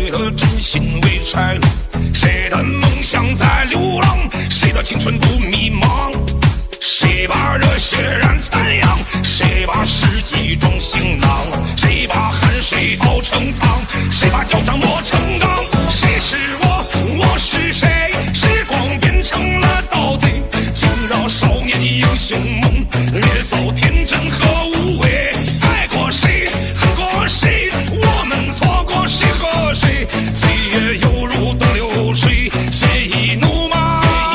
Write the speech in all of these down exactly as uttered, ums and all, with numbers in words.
谁的真心为拆落？谁的梦想在流浪？谁的青春不迷茫？谁把热血染残阳？谁把世纪装行囊？谁把汗水熬成汤？谁把脚掌磨成钢？谁是我？我是谁？时光变成了盗贼，惊扰少年英雄梦，掠走天真和无畏。爱过谁？恨过谁？我们错过谁和谁？岁月犹如东流水，谁已怒骂？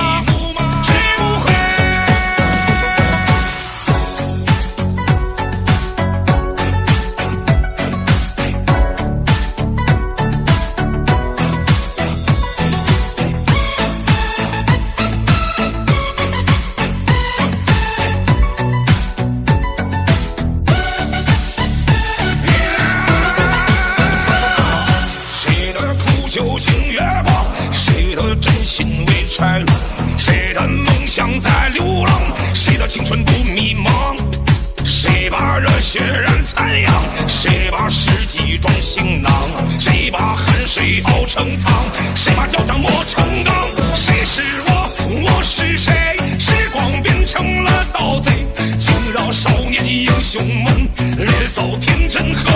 酒醒月光，谁的真心为拆落？谁的梦想在流浪？谁的青春不迷茫？谁把热血染残阳？谁把世纪装行囊？谁把汗水熬成汤？谁把脚掌磨成钢？谁是我？我是谁？时光变成了盗贼，惊扰少年英雄梦，掠走天真和